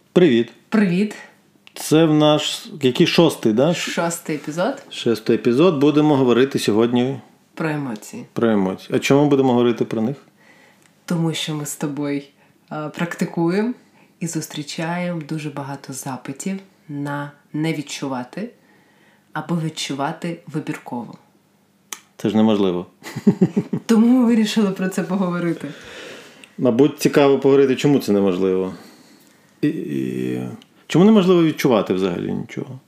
Привіт. Привіт. Це в наш, який шостий, да? Шостий епізод. Шостий епізод. Будемо говорити сьогодні Про емоції. Про емоції. А чому будемо говорити про них? Тому що ми з тобою практикуємо і зустрічаємо дуже багато запитів на не відчувати або відчувати вибірково. Це ж неможливо. Тому ми вирішили про це поговорити. Мабуть, цікаво поговорити, чому це неможливо. Чому неможливо відчувати взагалі нічого?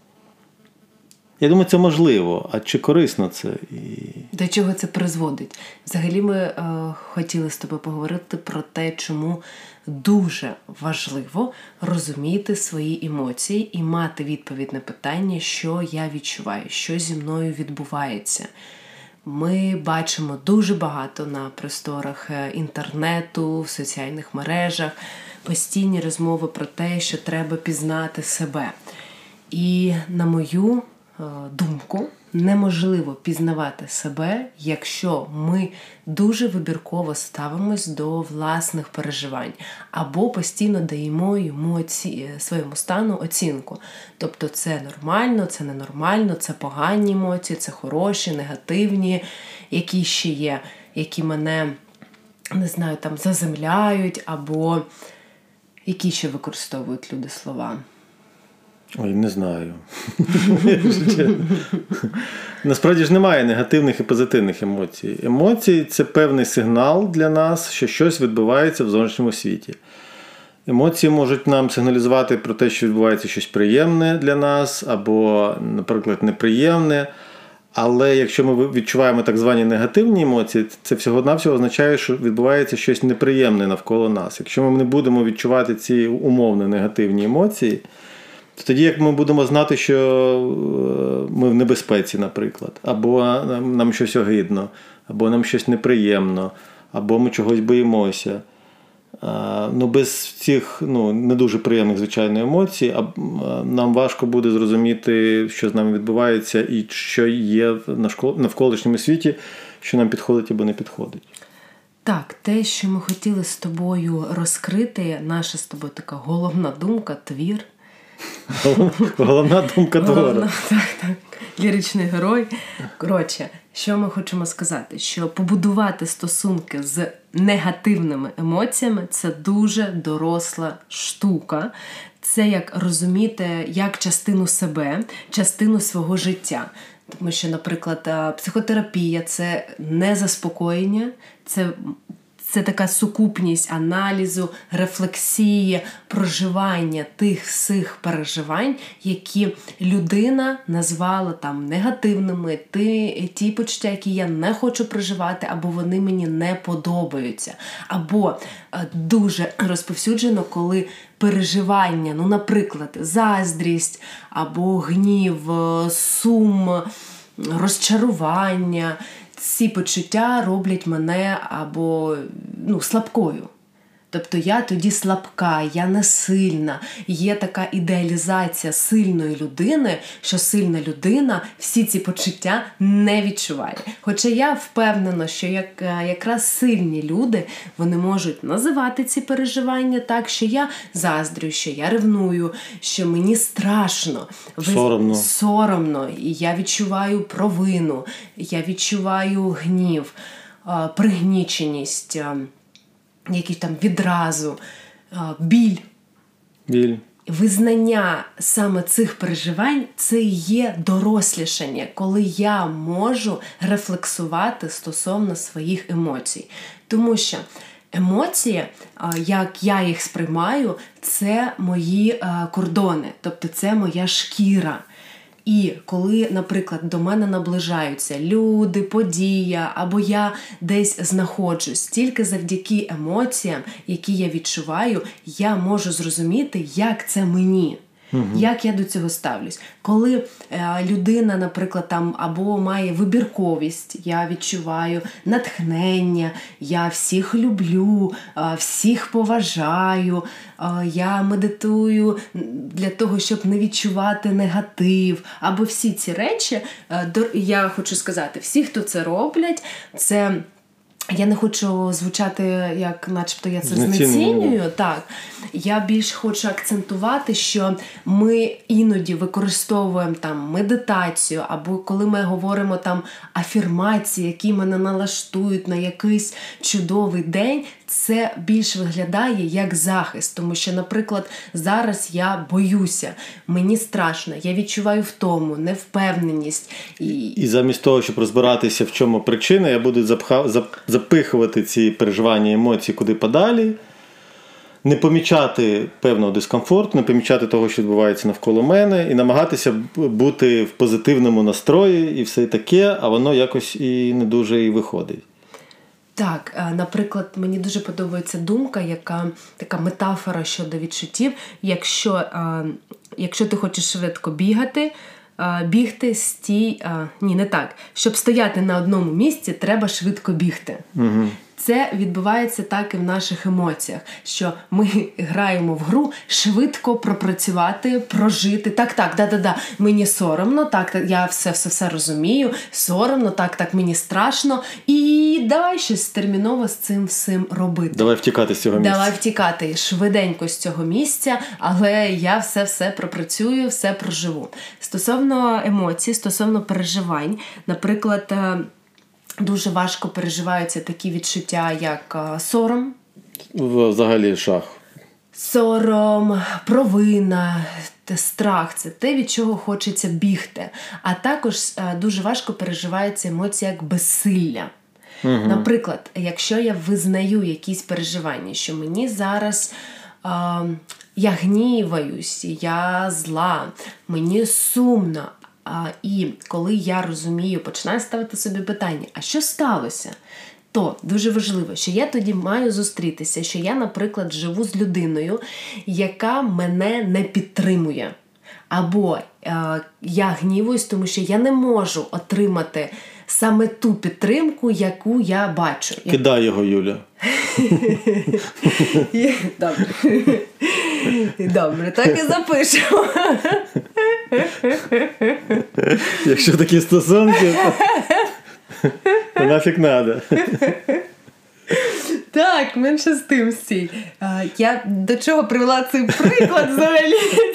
Я думаю, це можливо. А чи корисно це? До чого це призводить? Взагалі ми хотіли з тобою поговорити про те, чому дуже важливо розуміти свої емоції і мати відповідь на питання, що я відчуваю, що зі мною відбувається. Ми бачимо дуже багато на просторах інтернету, в соціальних мережах, постійні розмови про те, що треба пізнати себе. І, на мою думку, неможливо пізнавати себе, якщо ми дуже вибірково ставимось до власних переживань або постійно даємо йому своєму стану оцінку. Тобто це нормально, це ненормально, це погані емоції, це хороші, негативні, які ще є, які мене, не знаю, там заземляють, або які ще використовують люди слова. Ой, не знаю. Насправді ж немає негативних і позитивних емоцій. Емоції – це певний сигнал для нас, що щось відбувається в зовнішньому світі. Емоції можуть нам сигналізувати про те, що відбувається щось приємне для нас, або, наприклад, неприємне. Але якщо ми відчуваємо так звані негативні емоції, це всього-навсього означає, що відбувається щось неприємне навколо нас. Якщо ми не будемо відчувати ці умовно негативні емоції, то тоді як ми будемо знати, що ми в небезпеці, наприклад, або нам щось огидно, або нам щось неприємно, або ми чогось боїмося. Без цих не дуже приємних, звичайно, емоцій, нам важко буде зрозуміти, що з нами відбувається і що є в навколишньому світі, що нам підходить або не підходить. Так, те, що ми хотіли з тобою розкрити, наша з тобою така головна думка, твір. Головна думка твора. Так. Ліричний герой. Коротше, що ми хочемо сказати? Що побудувати стосунки з негативними емоціями – це дуже доросла штука. Це як розуміти як частину себе, частину свого життя. Тому що, наприклад, психотерапія – це не заспокоєння, це така сукупність аналізу, рефлексії, проживання тих всіх переживань, які людина назвала там негативними, ті почуття, які я не хочу проживати, або вони мені не подобаються. Або дуже розповсюджено, коли переживання, наприклад, заздрість, або гнів, сум, розчарування – ці почуття роблять мене або слабкою. Тобто я тоді слабка, я не сильна. Є така ідеалізація сильної людини, що сильна людина всі ці почуття не відчуває. Хоча я впевнена, що якраз сильні люди, вони можуть називати ці переживання так, що я заздрю, що я ревную, що мені страшно. Соромно. І я відчуваю провину, я відчуваю гнів, пригніченість, якісь там відразу, біль. Визнання саме цих переживань – це і є дорослішання, коли я можу рефлексувати стосовно своїх емоцій. Тому що емоції, як я їх сприймаю, це мої кордони, тобто це моя шкіра. І коли, наприклад, до мене наближаються люди, подія, або я десь знаходжусь, тільки завдяки емоціям, які я відчуваю, я можу зрозуміти, як це мені. Як я до цього ставлюсь? Коли людина, наприклад, там або має вибірковість, я відчуваю натхнення, я всіх люблю, всіх поважаю, я медитую для того, щоб не відчувати негатив, або всі ці речі, я хочу сказати, всі, хто це роблять, це я не хочу звучати, як начебто я це знецінюю. Так. Я більш хочу акцентувати, що ми іноді використовуємо там медитацію, або коли ми говоримо там афірмації, які мене налаштують на якийсь чудовий день, це більш виглядає як захист. Тому що, наприклад, зараз я боюся, мені страшно, я відчуваю втому, невпевненість. І замість того, щоб розбиратися, в чому причина, я буду запихувати ці переживання, емоції куди подалі, не помічати певного дискомфорту, не помічати того, що відбувається навколо мене, і намагатися бути в позитивному настрої і все таке, а воно якось і не дуже і виходить. Так, наприклад, мені дуже подобається думка, така метафора щодо відчуттів. Якщо ти хочеш швидко бігти, стій... Ні, не так. Щоб стояти на одному місці, треба швидко бігти. Угу. Це відбувається так і в наших емоціях, що ми граємо в гру швидко пропрацювати, прожити. Так, мені соромно, так, я все розумію, соромно, так, мені страшно. І давай щось терміново з цим всім робити. Давай втікати з цього місця. Давай втікати швиденько з цього місця, але я все пропрацюю, все проживу. Стосовно емоцій, стосовно переживань, наприклад, дуже важко переживаються такі відчуття, як сором. Взагалі шах. Сором, провина, страх – це те, від чого хочеться бігти. А також дуже важко переживається емоція як безсилля. Угу. Наприклад, якщо я визнаю якісь переживання, що мені зараз я гніваюсь, я зла, мені сумно, і коли я розумію, починаю ставити собі питання, а що сталося? То дуже важливо, що я тоді маю зустрітися, що я, наприклад, живу з людиною, яка мене не підтримує. Або я гнівуюсь, тому що я не можу отримати саме ту підтримку, яку я бачу. Кидай його, Юля. Добре, так і запишемо. Якщо такі стосунки, то нафіг надо. Так, менше з тим стій. Я до чого привела цей приклад взагалі?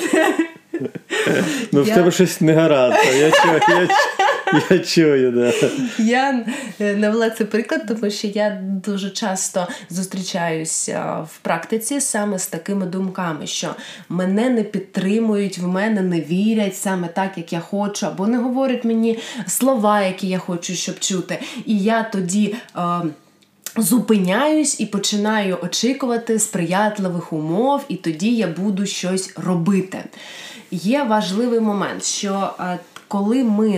В тебе щось не гаразд. Я чую, да. Я навела цей приклад, тому що я дуже часто зустрічаюся в практиці саме з такими думками, що мене не підтримують, в мене не вірять саме так, як я хочу, або не говорять мені слова, які я хочу, щоб чути. І я тоді зупиняюсь і починаю очікувати сприятливих умов, і тоді я буду щось робити. Є важливий момент, що коли ми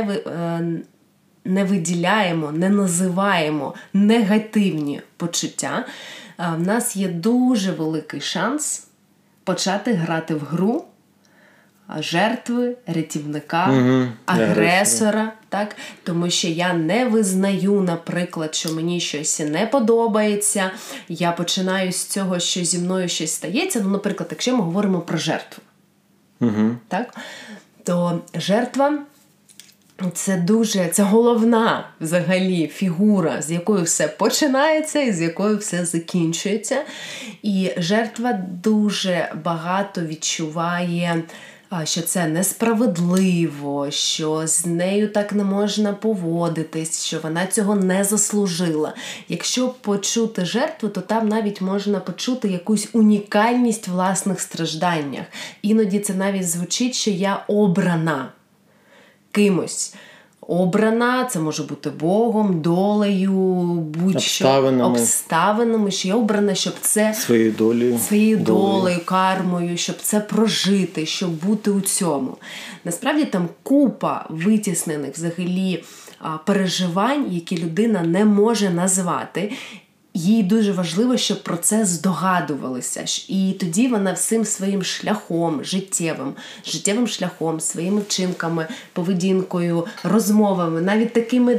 не виділяємо, не називаємо негативні почуття, в нас є дуже великий шанс почати грати в гру жертви, рятівника, агресора. Так? Тому що я не визнаю, наприклад, що мені щось не подобається, я починаю з цього, що зі мною щось стається. Наприклад, якщо ми говоримо про жертву, так? То жертва – це головна взагалі фігура, з якою все починається і з якою все закінчується. І жертва дуже багато відчуває, що це несправедливо, що з нею так не можна поводитись, що вона цього не заслужила. Якщо почути жертву, то там навіть можна почути якусь унікальність в власних стражданнях. Іноді це навіть звучить, що я обрана кимось. Обрана, це може бути Богом, долею, будь-що, обставинами, що я обрана, щоб це своєю долею, кармою, щоб це прожити, щоб бути у цьому. Насправді там купа витіснених взагалі переживань, які людина не може назвати. Їй дуже важливо, щоб про це здогадувалися. І тоді вона всім своїм шляхом, життєвим шляхом, своїми вчинками, поведінкою, розмовами, навіть такими,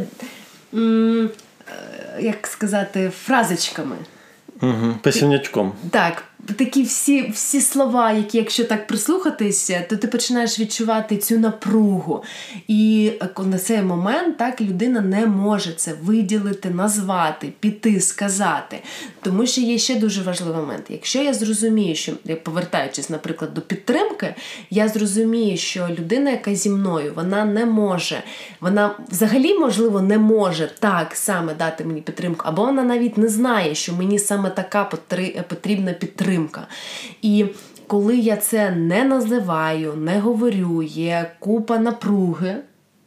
як сказати, фразочками. Писанячком. Так, такі всі слова, які, якщо так прислухатися, то ти починаєш відчувати цю напругу. І на цей момент так людина не може це виділити, назвати, піти, сказати. Тому що є ще дуже важливий момент. Якщо я зрозумію, що, повертаючись, наприклад, до підтримки, я зрозумію, що людина, яка зі мною, вона не може, вона взагалі, можливо, не може так саме дати мені підтримку, або вона навіть не знає, що мені саме така потрібна підтримка. І коли я це не називаю, не говорю, є купа напруги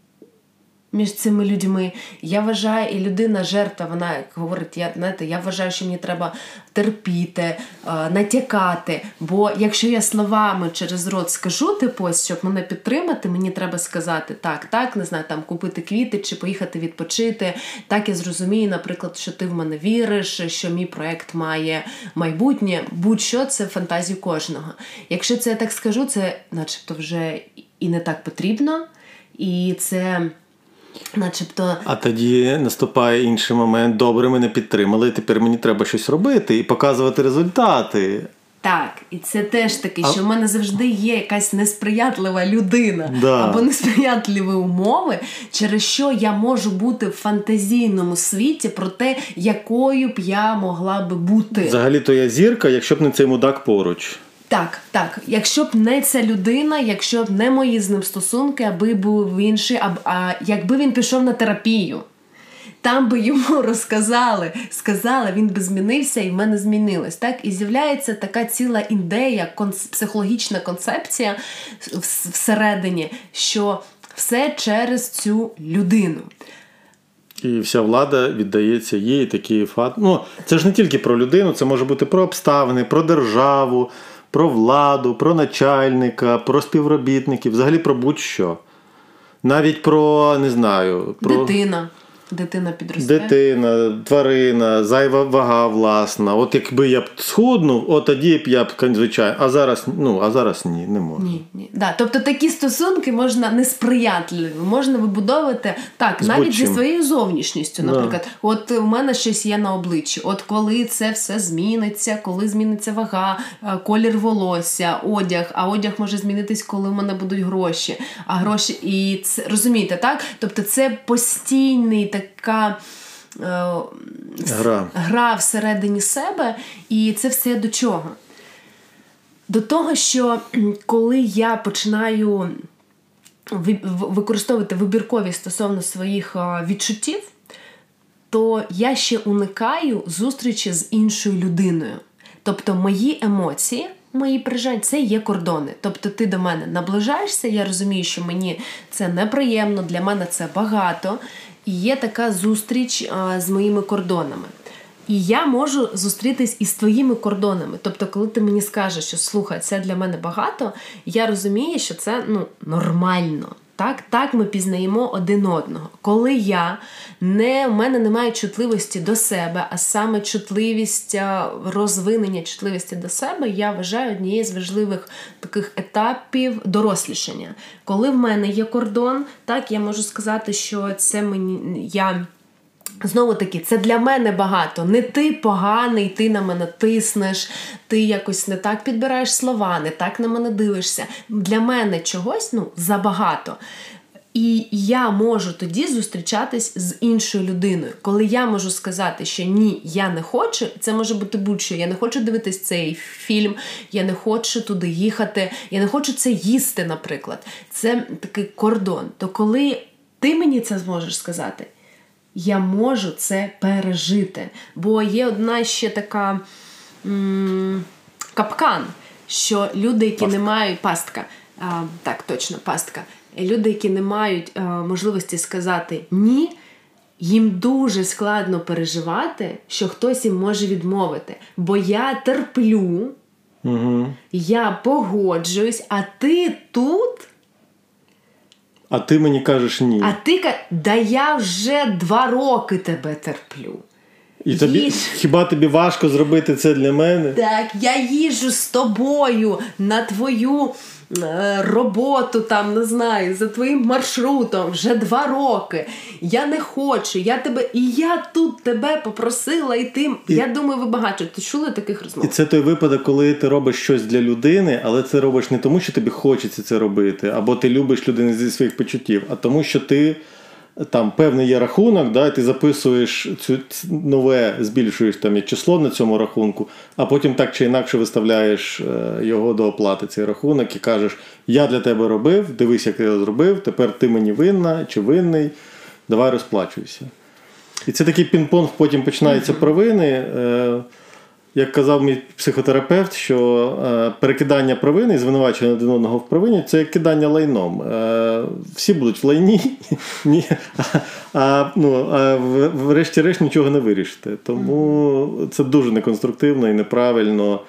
між цими людьми, я вважаю, і людина жертва, вона говорить, я вважаю, що мені треба терпіти, натякати, бо якщо я словами через рот скажу, щоб мене підтримати, мені треба сказати так, не знаю, там купити квіти чи поїхати відпочити, так я зрозумію, наприклад, що ти в мене віриш, що мій проект має майбутнє, будь-що, це фантазію кожного. Якщо це я так скажу, це начебто вже і не так потрібно, і це... начебто... А тоді наступає інший момент. Добре, мене підтримали, тепер мені треба щось робити і показувати результати. Так, і це теж таке, що в мене завжди є якась несприятлива людина або несприятливі умови, через що я можу бути в фантазійному світі про те, якою б я могла би бути. Взагалі-то я зірка, якщо б не цей мудак поруч. Так. Якщо б не ця людина, якщо б не мої з ним стосунки, аби був інший, якби він пішов на терапію, там би йому сказали, він би змінився і в мене змінилось. Так? І з'являється така ціла ідея, психологічна концепція всередині, що все через цю людину. І вся влада віддається їй, такий факт. Це ж не тільки про людину, це може бути про обставини, про державу, про владу, про начальника, про співробітників, взагалі про будь-що. Навіть про, не знаю... Дитина підросте. Дитина, тварина, зайва вага власна. От якби я б схуднув, тоді б я б, звичайно, а зараз ні, не можу. Ні. Да. Тобто такі стосунки можна несприятливі, можна вибудовувати так, навіть зі своєю зовнішністю, наприклад. От у мене щось є на обличчі, от коли це все зміниться, коли зміниться вага, колір волосся, одяг, а одяг може змінитись, коли в мене будуть гроші. А гроші, і це, розумієте, так? Тобто це постійний така гра всередині себе, і це все до чого? До того, що коли я починаю використовувати вибірковість стосовно своїх відчуттів, то я ще уникаю зустрічі з іншою людиною. Тобто мої емоції, мої переживання – це є кордони. Тобто ти до мене наближаєшся, я розумію, що мені це неприємно, для мене це багато, і є така зустріч з моїми кордонами. І я можу зустрітись із твоїми кордонами. Тобто, коли ти мені скажеш, що слухай, це для мене багато, я розумію, що це нормально. Так ми пізнаємо один одного. Коли в мене немає чутливості до себе, а саме чутливість, розвинення чутливості до себе, я вважаю однією з важливих таких етапів дорослішання. Коли в мене є кордон, так, я можу сказати, що це знову таки, це для мене багато. Не ти поганий, ти на мене тиснеш, ти якось не так підбираєш слова, не так на мене дивишся. Для мене чогось, забагато. І я можу тоді зустрічатись з іншою людиною. Коли я можу сказати, що ні, я не хочу, це може бути будь-що. Я не хочу дивитись цей фільм, я не хочу туди їхати, я не хочу це їсти, наприклад. Це такий кордон. То коли ти мені це зможеш сказати, я можу це пережити. Бо є одна ще така капкан, що люди, які не мають... Пастка. Так, точно, пастка. Люди, які не мають можливості сказати «ні», їм дуже складно переживати, що хтось їм може відмовити. Бо я терплю, я погоджуюсь, а ти тут... А ти мені кажеш ні. А ти кажеш, да я вже 2 роки тебе терплю. І хіба тобі важко зробити це для мене? Так, я їжджу з тобою на твою роботу там, не знаю, за твоїм маршрутом вже 2 роки. Я не хочу, я тут тебе попросила, і ти... Я думаю, ви багато чули таких розмов. І це той випадок, коли ти робиш щось для людини, але це робиш не тому, що тобі хочеться це робити, або ти любиш людину зі своїх почуттів, а тому, що ти там певний є рахунок, да, і ти записуєш нове, збільшуєш там число на цьому рахунку, а потім так чи інакше виставляєш його до оплати, цей рахунок, і кажеш, я для тебе робив, дивись, як я зробив, тепер ти мені винна чи винний, давай розплачуйся. І це такий пінг-понг, потім починаються провини. Як казав мій психотерапевт, що перекидання провини і звинувачення один одного в провині – це як кидання лайном. Всі будуть в лайні, а врешті-решт нічого не вирішите. Тому це дуже неконструктивно і неправильно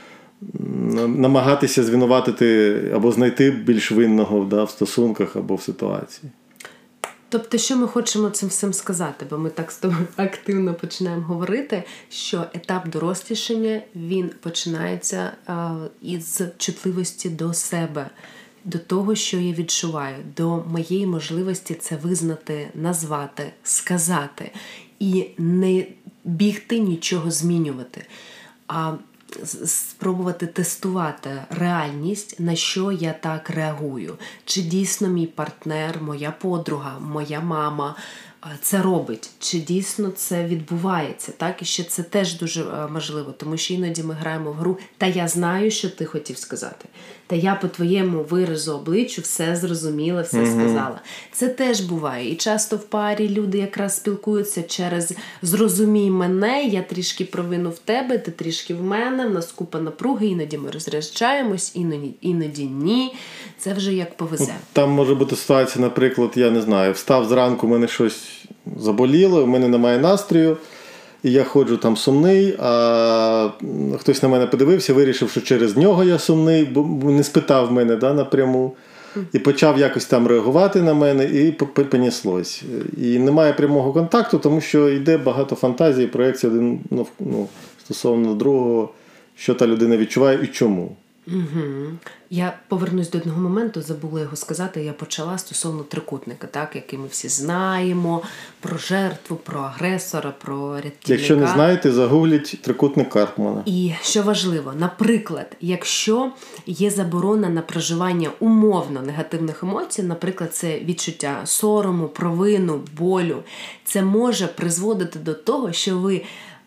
намагатися звинуватити або знайти більш винного в стосунках або в ситуації. Тобто, що ми хочемо цим всім сказати? Бо ми так з тобою активно починаємо говорити, що етап дорослішання, він починається із чутливості до себе, до того, що я відчуваю, до моєї можливості це визнати, назвати, сказати і не бігти нічого змінювати, а спробувати тестувати реальність, на що я так реагую. Чи дійсно мій партнер, моя подруга, моя мама це робить? Чи дійсно це відбувається? Так? І ще це теж дуже важливо, тому що іноді ми граємо в гру «Та я знаю, що ти хотів сказати». «Та я по твоєму виразу обличчю все зрозуміла, все сказала». Це теж буває. І часто в парі люди якраз спілкуються через «зрозумій мене, я трішки провину в тебе, ти трішки в мене, в нас купа напруги, іноді ми розряджаємось, іноді ні». Це вже як повезе. Там може бути ситуація, наприклад, я не знаю, встав зранку, в мене щось заболіло, в мене немає настрою, і я ходжу там сумний, а хтось на мене подивився, вирішив, що через нього я сумний, бо не спитав мене напряму, і почав якось там реагувати на мене, і понеслось. І немає прямого контакту, тому що йде багато фантазій, проєкцій один стосовно другого, що та людина відчуває і чому. Угу. Я повернусь до одного моменту, забула його сказати, я почала стосовно трикутника, так, який ми всі знаємо, про жертву, про агресора, про рятівника. Якщо не знаєте, загугліть трикутник Карпмана. І що важливо, наприклад, якщо є заборона на проживання умовно негативних емоцій, наприклад, це відчуття сорому, провину, болю, це може призводити до того, що ви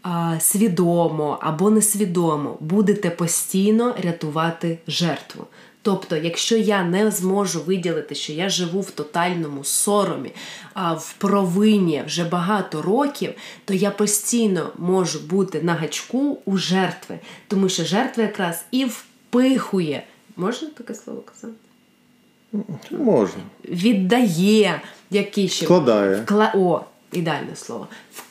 свідомо або несвідомо будете постійно рятувати жертву. Тобто, якщо я не зможу виділити, що я живу в тотальному соромі, в провині вже багато років, то я постійно можу бути на гачку у жертви. Тому що жертва якраз і впихує. Можна таке слово казати? Можна. Віддає. Який ще? Вкладає. Ідеальне слово.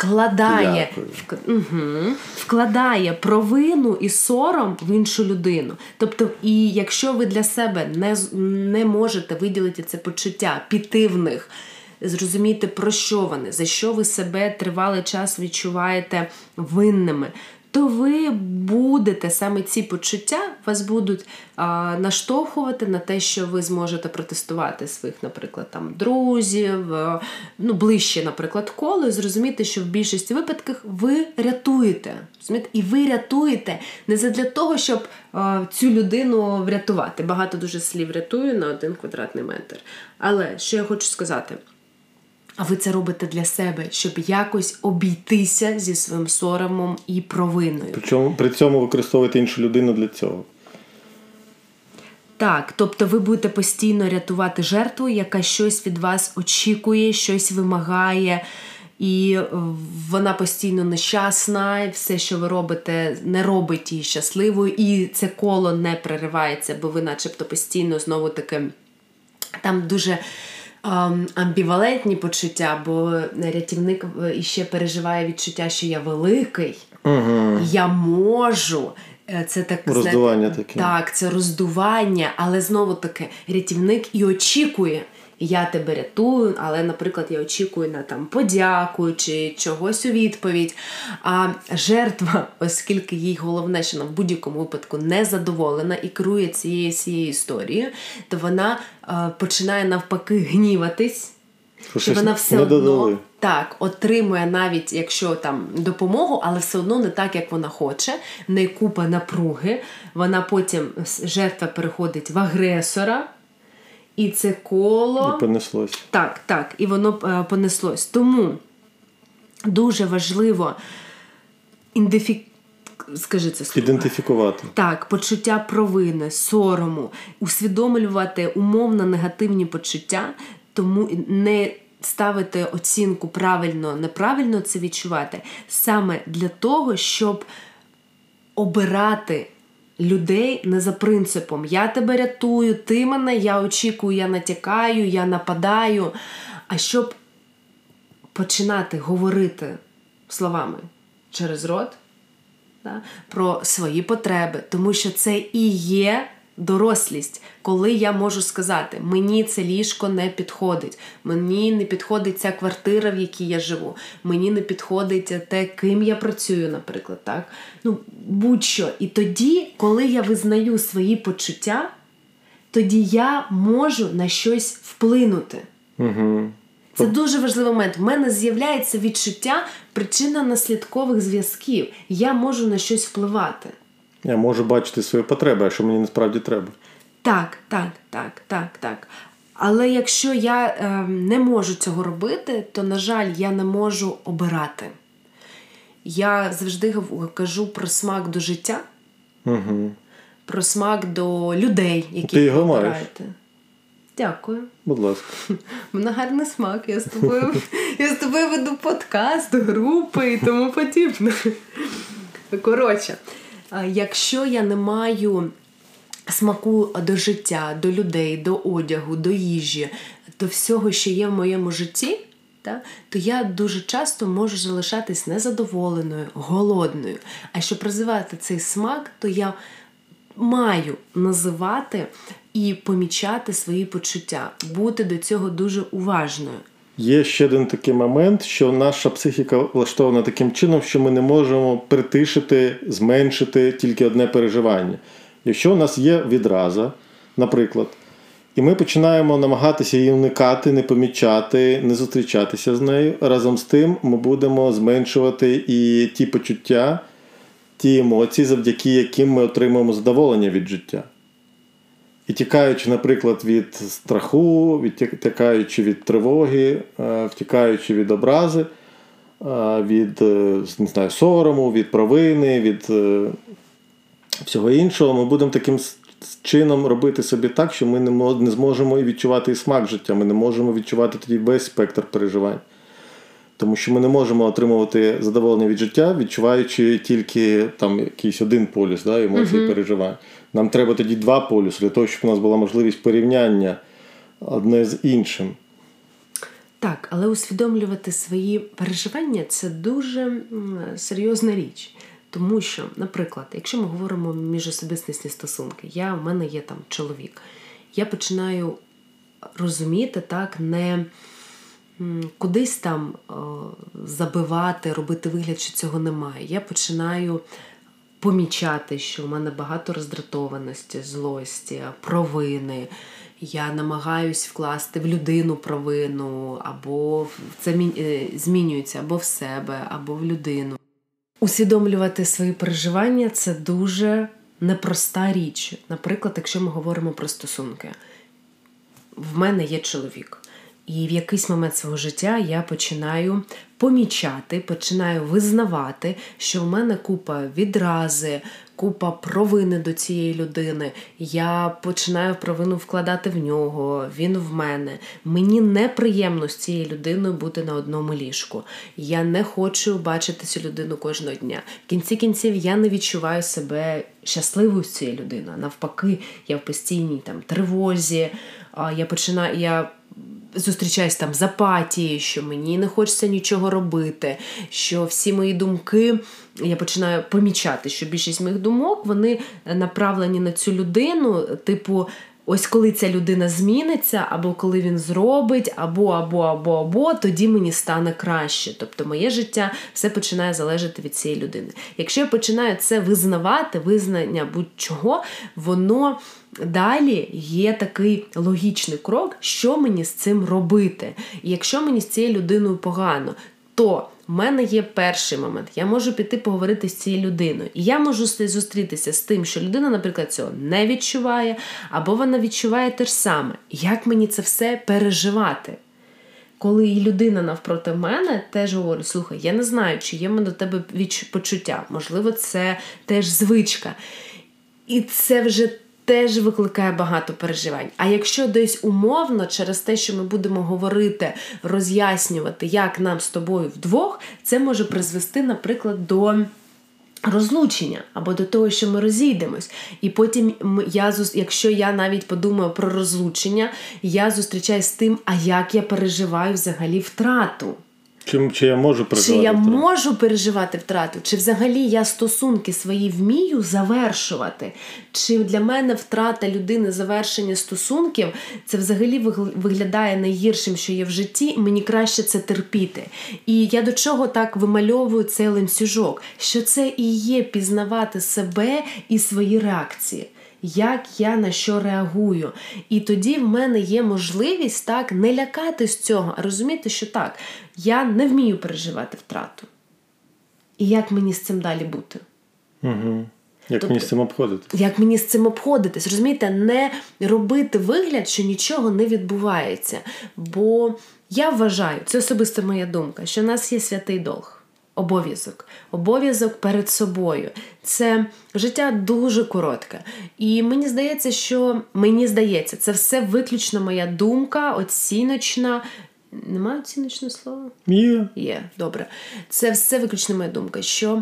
Вкладає провину і сором в іншу людину. Тобто, і якщо ви для себе не можете виділити це почуття, піти в них, зрозуміти, про що вони, за що ви себе тривалий час відчуваєте винними, то ви будете, саме ці почуття вас будуть наштовхувати на те, що ви зможете протестувати своїх, наприклад, там, друзів, ближче, наприклад, коло, і зрозуміти, що в більшості випадків ви рятуєте. Розумієте? І ви рятуєте не задля того, щоб цю людину врятувати. Багато дуже слів рятую на 1 квадратний метр. Але, що я хочу сказати, а ви це робите для себе, щоб якось обійтися зі своїм соромом і провиною. При цьому використовуєте іншу людину для цього. Так, тобто ви будете постійно рятувати жертву, яка щось від вас очікує, щось вимагає, і вона постійно нещасна, і все, що ви робите, не робить її щасливою, і це коло не переривається, бо ви начебто постійно знову-таки там дуже амбівалентні почуття, бо рятівник іще переживає відчуття, що я великий, я можу. Це так, роздування таке. Так, це роздування, але знову-таки рятівник і очікує. Я тебе рятую, але, наприклад, я очікую на там подяку чи чогось у відповідь. А жертва, оскільки їй головне, що вона в будь-якому випадку не задоволена і керує цією історією, то вона починає навпаки гніватись. І вона все одно отримує, навіть якщо там допомогу, але все одно не так, як вона хоче. В неї купа напруги. Вона потім, жертва переходить в агресора. І це коло... І понеслось. Так. І воно понеслось. Тому дуже важливо ідентифікувати. Так, почуття провини, сорому, усвідомлювати умовно негативні почуття, тому не ставити оцінку правильно, неправильно це відчувати, саме для того, щоб обирати людей не за принципом «я тебе рятую, ти мене, я очікую, я натякаю, я нападаю», а щоб починати говорити словами через рот про свої потреби, тому що це і є дорослість, коли я можу сказати, мені це ліжко не підходить, мені не підходить ця квартира, в якій я живу, мені не підходить те, ким я працюю, наприклад, так? Будь-що. І тоді, коли я визнаю свої почуття, тоді я можу на щось вплинути. Угу. Це дуже важливий момент. В мене з'являється відчуття причинно-наслідкових зв'язків. Я можу на щось впливати. Я можу бачити свої потреби, а що мені насправді треба. Так. Але якщо я не можу цього робити, то, на жаль, я не можу обирати. Я завжди кажу про смак до життя, про смак до людей, які ви обираєте. Дякую. Будь ласка. У мене гарний смак. Я з тобою веду подкаст, групи і тому подібне. Коротше, якщо я не маю смаку до життя, до людей, до одягу, до їжі, до всього, що є в моєму житті, то я дуже часто можу залишатись незадоволеною, голодною. А щоб розвивати цей смак, то я маю називати і помічати свої почуття, бути до цього дуже уважною. Є ще один такий момент, що наша психіка влаштована таким чином, що ми не можемо притишити, зменшити тільки одне переживання. Якщо у нас є відраза, наприклад, і ми починаємо намагатися її уникати, не помічати, не зустрічатися з нею, разом з тим ми будемо зменшувати і ті почуття, ті емоції, завдяки яким ми отримуємо задоволення від життя. І тікаючи, наприклад, від страху, тікаючи від тривоги, втікаючи від образи, від сорому, від провини, від всього іншого, ми будемо таким чином робити собі так, що ми не зможемо і відчувати і смак життя, ми не можемо відчувати тоді весь спектр переживань. Тому що ми не можемо отримувати задоволення від життя, відчуваючи тільки там якийсь один полюс емоцій і переживань. Нам треба тоді два полюси, для того, щоб у нас була можливість порівняння одне з іншим. Так, але усвідомлювати свої переживання – це дуже серйозна річ. Тому що, наприклад, якщо ми говоримо міжособистісні стосунки, в мене є там чоловік, я починаю розуміти, не кудись там забивати, робити вигляд, що цього немає. Я починаю помічати, що в мене багато роздратованості, злості, провини. Я намагаюсь вкласти в людину провину, або це змінюється або в себе, або в людину. Усвідомлювати свої переживання – це дуже непроста річ. Наприклад, якщо ми говоримо про стосунки. В мене є чоловік. І в якийсь момент свого життя я починаю помічати, починаю визнавати, що в мене купа відрази, купа провини до цієї людини. Я починаю провину вкладати в нього, він в мене. Мені неприємно з цією людиною бути на одному ліжку. Я не хочу бачити цю людину кожного дня. В кінці кінців я не відчуваю себе щасливою з цією людиною. Навпаки, я в постійній тривозі, я зустрічаюсь з апатією, що мені не хочеться нічого робити, що всі мої думки, я починаю помічати, що більшість моїх думок, вони направлені на цю людину, ось коли ця людина зміниться, або коли він зробить, або, тоді мені стане краще. Тобто моє життя все починає залежати від цієї людини. Якщо я починаю це визнавати, визнання будь-чого, воно далі є такий логічний крок, що мені з цим робити. І якщо мені з цією людиною погано, то в мене є перший момент. Я можу піти поговорити з цією людиною. І я можу зустрітися з тим, що людина, наприклад, цього не відчуває, або вона відчуває те ж саме. Як мені це все переживати? Коли і людина навпроти мене теж говорить, слухай, я не знаю, чи є в мене до тебе почуття. Можливо, це теж звичка. І це вже теж викликає багато переживань. А якщо десь умовно, через те, що ми будемо говорити, роз'яснювати, як нам з тобою вдвох, це може призвести, наприклад, до розлучення, або до того, що ми розійдемось. І потім, якщо я навіть подумаю про розлучення, я зустрічаюсь з тим, а як я переживаю взагалі втрату. Чи я можу переживати втрату? Чи я можу переживати втрату? Чи взагалі я стосунки свої вмію завершувати? Чи для мене втрата людини, завершення стосунків, це взагалі виглядає найгіршим, що є в житті, і мені краще це терпіти. І я до чого так вимальовую цей ланцюжок? Що це і є пізнавати себе і свої реакції. Як я на що реагую. І тоді в мене є можливість так не лякатись цього, а розуміти, що так, я не вмію переживати втрату. І як мені з цим далі бути? Угу. Як мені з цим обходитись? Як мені з цим обходитись? Розумієте, не робити вигляд, що нічого не відбувається. Бо я вважаю, це особисто моя думка, що в нас є святий долг. Обов'язок перед собою. Це життя дуже коротке. І мені здається, це все виключно моя думка, оціночна. Немає оціночного слова? Є, добре. Це все виключно моя думка, що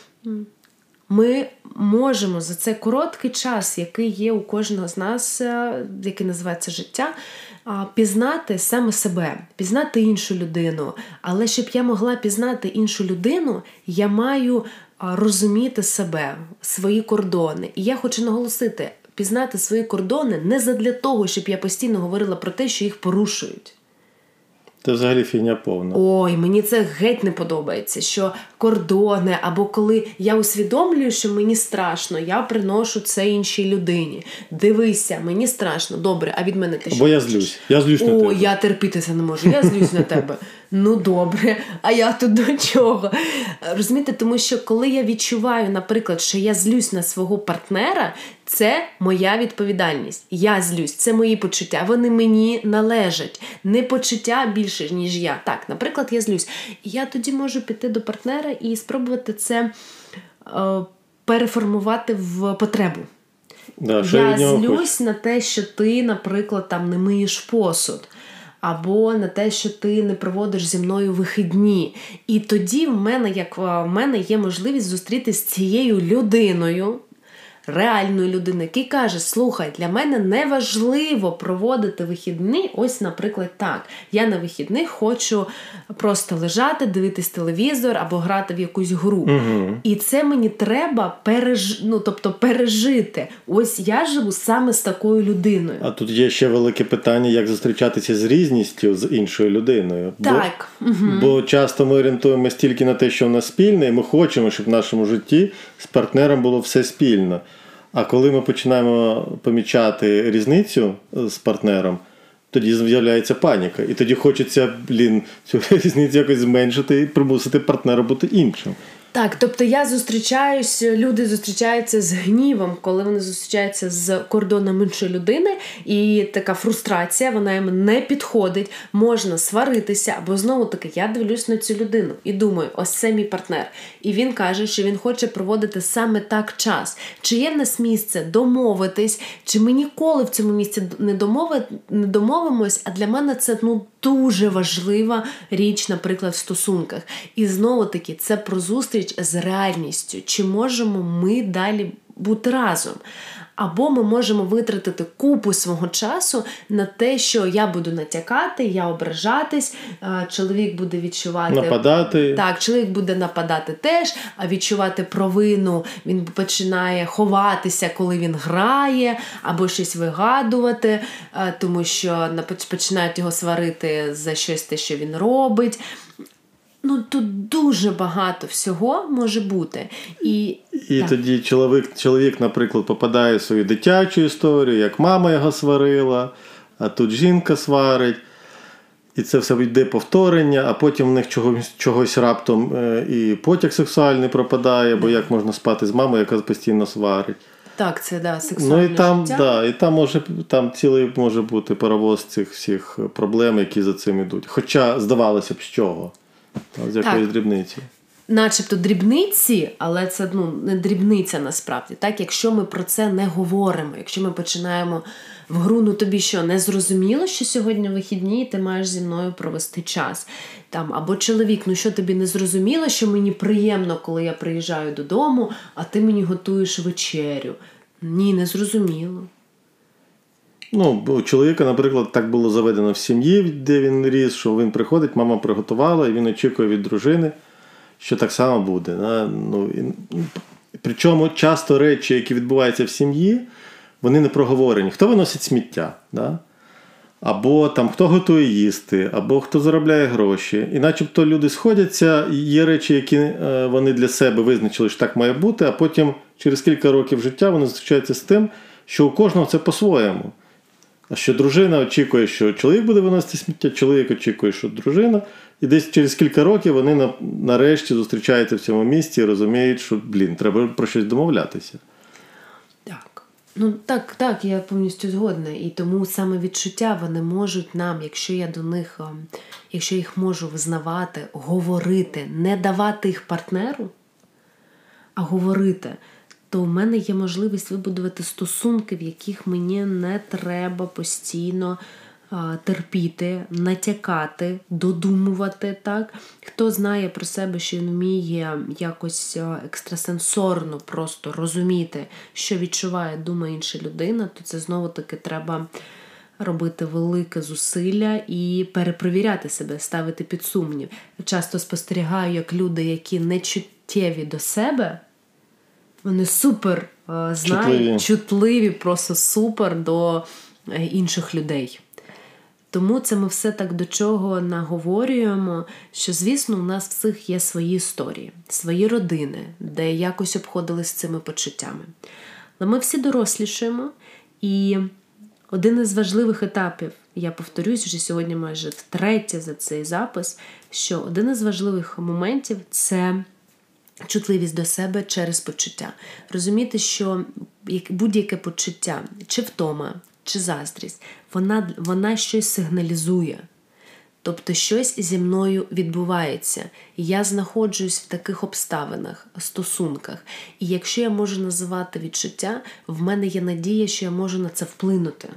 ми можемо за цей короткий час, який є у кожного з нас, який називається життя, пізнати саме себе, пізнати іншу людину. Але щоб я могла пізнати іншу людину, я маю розуміти себе, свої кордони. І я хочу наголосити, пізнати свої кордони не задля того, щоб я постійно говорила про те, що їх порушують. Це взагалі фігня повна. Ой, мені це геть не подобається, що кордони, або коли я усвідомлюю, що мені страшно, я приношу це іншій людині. Дивися, мені страшно, добре, а від мене ти що? Бо я злюсь на тебе. О, я терпіти це не можу, я злюсь на тебе. Ну добре, а я тут до чого? Розумієте, тому що коли я відчуваю, наприклад, що я злюсь на свого партнера, це моя відповідальність. Я злюсь, це мої почуття, вони мені належать. Не почуття більше, ніж я. Так, наприклад, я злюсь. І я тоді можу піти до партнера і спробувати це переформувати в потребу. Да, я злюсь на те, що ти, наприклад, там не миєш посуд. Або на те, що ти не проводиш зі мною вихідні. І тоді в мене є можливість зустрітися з цією людиною, реальною людиною, який каже, слухай, для мене не важливо проводити вихідні, ось, наприклад, так. Я на вихідних хочу просто лежати, дивитись телевізор або грати в якусь гру. Угу. І це мені треба пережити. Ось я живу саме з такою людиною. А тут є ще велике питання, як зустрічатися з різністю з іншою людиною. Так. Бо часто ми орієнтуємось тільки на те, що в нас спільне, і ми хочемо, щоб в нашому житті з партнером було все спільно. А коли ми починаємо помічати різницю з партнером, тоді з'являється паніка. І тоді хочеться, цю різницю якось зменшити і примусити партнера бути іншим. Так, тобто люди зустрічаються з гнівом, коли вони зустрічаються з кордоном іншої людини, і така фрустрація, вона їм не підходить, можна сваритися, або знову-таки я дивлюсь на цю людину і думаю, ось це мій партнер. І він каже, що він хоче проводити саме так час. Чи є в нас місце домовитись, чи ми ніколи в цьому місці не домовимось, а для мене це дуже важлива річ, наприклад, в стосунках. І знову-таки це про зустріч з реальністю. Чи можемо ми далі бути разом? Або ми можемо витратити купу свого часу на те, що я буду натякати, я ображатись, чоловік буде відчувати... Нападати. Так, чоловік буде нападати теж, а відчувати провину, він починає ховатися, коли він грає, або щось вигадувати, тому що починають його сварити за щось те, що він робить. Тут дуже багато всього може бути. І тоді чоловік, наприклад, попадає в свою дитячу історію, як мама його сварила, а тут жінка сварить. І це все йде повторення, а потім в них чогось раптом і потяг сексуальний пропадає, бо як можна спати з мамою, яка постійно сварить. Так, це сексуальне життя. І там цілий може бути паровоз цих всіх проблем, які за цим ідуть. Хоча, здавалося б, з чого? З якоїсь дрібниці. Начебто дрібниці, але це не дрібниця насправді. Так? Якщо ми про це не говоримо, якщо ми починаємо в гру, тобі що, не зрозуміло, що сьогодні вихідні, і ти маєш зі мною провести час. Або чоловік, що тобі не зрозуміло, що мені приємно, коли я приїжджаю додому, а ти мені готуєш вечерю. Ні, не зрозуміло. У чоловіка, наприклад, так було заведено в сім'ї, де він ріс, що він приходить, мама приготувала, і він очікує від дружини, що так само буде. Причому часто речі, які відбуваються в сім'ї, вони не проговорені. Хто виносить сміття, або хто готує їсти, або хто заробляє гроші. І начебто люди сходяться, і є речі, які вони для себе визначили, що так має бути, а потім через кілька років життя вони зустрічаються з тим, що у кожного це по-своєму. А що дружина очікує, що чоловік буде виносити сміття, чоловік очікує, що дружина. І десь через кілька років вони нарешті зустрічаються в цьому місці і розуміють, що, треба про щось домовлятися. Так, я повністю згодна. І тому саме відчуття вони можуть нам, якщо я їх можу визнавати, говорити, не давати їх партнеру, а говорити, то в мене є можливість вибудувати стосунки, в яких мені не треба постійно терпіти, натякати, додумувати. Так? Хто знає про себе, що він вміє якось екстрасенсорно просто розуміти, що відчуває, думає інша людина, то це знову-таки треба робити велике зусилля і перепровіряти себе, ставити під сумнів. Часто спостерігаю, як люди, які не чуттєві до себе, вони супер чутливі, просто супер до інших людей. Тому це ми все так до чого наговорюємо, що, звісно, у нас всіх є свої історії, свої родини, де якось обходились з цими почуттями. Але ми всі дорослішаємо, і один із важливих етапів, я повторюсь вже сьогодні майже втретє за цей запис, що один із важливих моментів – це чутливість до себе через почуття. Розуміти, що будь-яке почуття, чи втома, чи заздрість, вона щось сигналізує. Тобто щось зі мною відбувається. І я знаходжусь в таких обставинах, стосунках. І якщо я можу називати відчуття, в мене є надія, що я можу на це вплинути.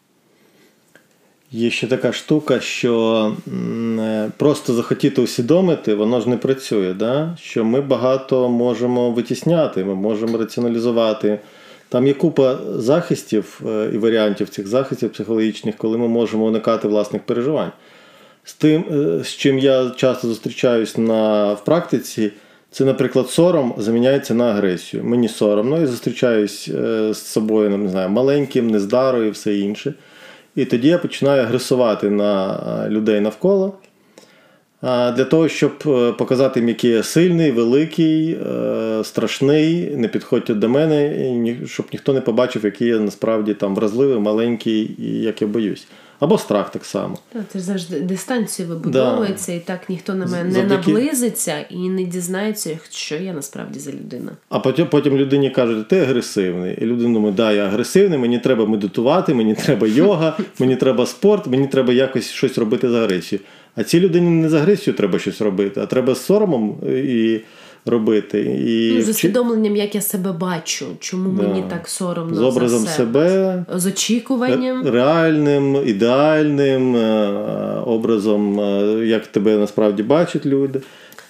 Є ще така штука, що просто захотіти усвідомити, воно ж не працює. Да? Що ми багато можемо витісняти, ми можемо раціоналізувати. Там є купа захистів і варіантів цих захистів психологічних, коли ми можемо уникати власних переживань. З чим я часто зустрічаюсь в практиці, це, наприклад, сором заміняється на агресію. Мені соромно, я зустрічаюсь з собою, маленьким, нездарою і все інше. І тоді я починаю агресувати на людей навколо, для того, щоб показати їм, який я сильний, великий, страшний, не підходьте до мене, щоб ніхто не побачив, який я насправді вразливий, маленький і як я боюсь. Або страх так само. Це завжди дистанція вибудовується, і так ніхто на мене не наблизиться і не дізнається, що я насправді за людина. А потім людині кажуть, ти агресивний. І людина думає, я агресивний, мені треба медитувати, мені треба йога, мені треба спорт, мені треба якось щось робити з агресією. А цій людині не з агресією треба щось робити, а треба з соромом і робити. З усвідомленням, як я себе бачу, чому мені так соромно з образом за себе, з очікуванням. Реальним, ідеальним образом, як тебе насправді бачать люди.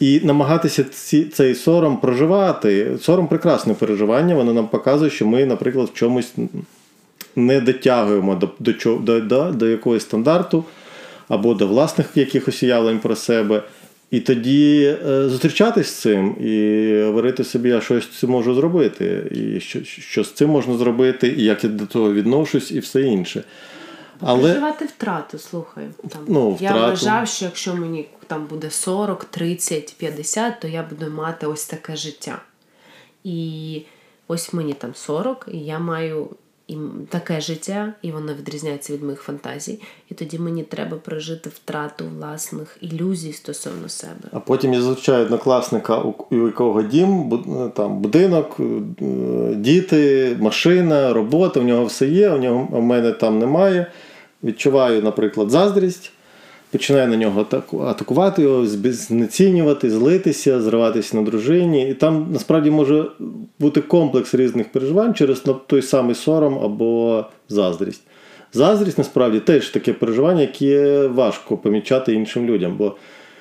І намагатися цей сором проживати. Сором – прекрасне переживання, воно нам показує, що ми, наприклад, в чомусь не дотягуємо до якогось стандарту або до власних якихось уявлень про себе. І тоді зустрічатись з цим і говорити собі, а що я з цим можу зробити, і що з цим можна зробити, і як я до того відношусь, і все інше. Але... Проживати втрату, слухай. Втрату. Я вважав, що якщо мені там буде 40, 30, 50, то я буду мати ось таке життя. І ось мені там 40, і я маю і таке життя, і воно відрізняється від моїх фантазій. І тоді мені треба прожити втрату власних ілюзій стосовно себе. А потім я зустрічаю однокласника, у якого дім, там будинок, діти, машина, робота, у нього все є, у мене там немає. Відчуваю, наприклад, заздрість, починаю на нього атакувати його, знецінювати, злитися, зриватися на дружині. І там, насправді, може бути комплекс різних переживань через той самий сором або заздрість. Заздрість, насправді, теж таке переживання, яке важко помічати іншим людям. Бо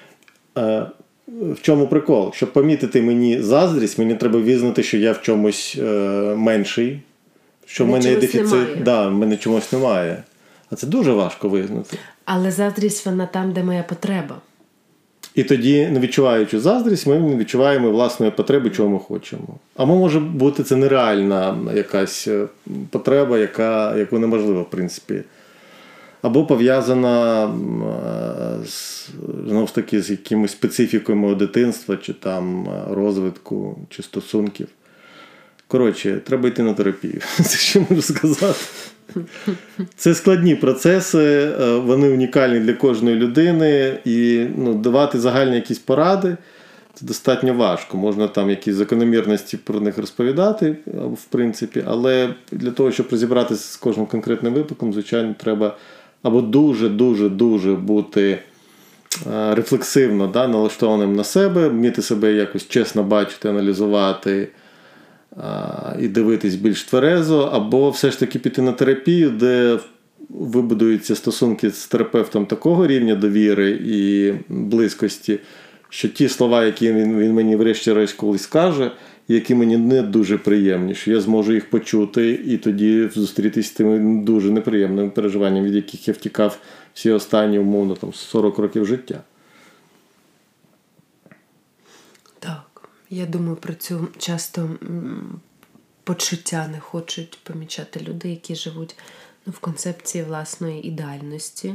в чому прикол? Щоб помітити мені заздрість, мені треба визнати, що я в чомусь менший, що в мене є дефіцит, в мене чомусь немає. А це дуже важко визнати. Але заздрість, вона там, де моя потреба. І тоді, не відчуваючи заздрість, ми не відчуваємо власної потреби, чого ми хочемо. Або може бути це нереальна якась потреба, яку неможливо, в принципі. Або пов'язана знову ж таки з якимось специфікою мого дитинства, чи там розвитку, чи стосунків. Коротше, треба йти на терапію. Це що можу сказати. Це складні процеси, вони унікальні для кожної людини, і давати загальні якісь поради це достатньо важко. Можна там якісь закономірності про них розповідати, в принципі, але для того, щоб розібратися з кожним конкретним випадком, звичайно, треба або дуже-дуже-дуже бути рефлексивно налаштованим на себе, вміти себе якось чесно бачити, аналізувати, і дивитись більш тверезо, або все ж таки піти на терапію, де вибудуються стосунки з терапевтом такого рівня довіри і близькості, що ті слова, які він мені врешті-решт колись скаже, які мені не дуже приємні, що я зможу їх почути і тоді зустрітися з тими дуже неприємними переживаннями, від яких я втікав всі останні, умовно, 40 років життя. Я думаю, про цю часто почуття не хочуть помічати люди, які живуть в концепції власної ідеальності.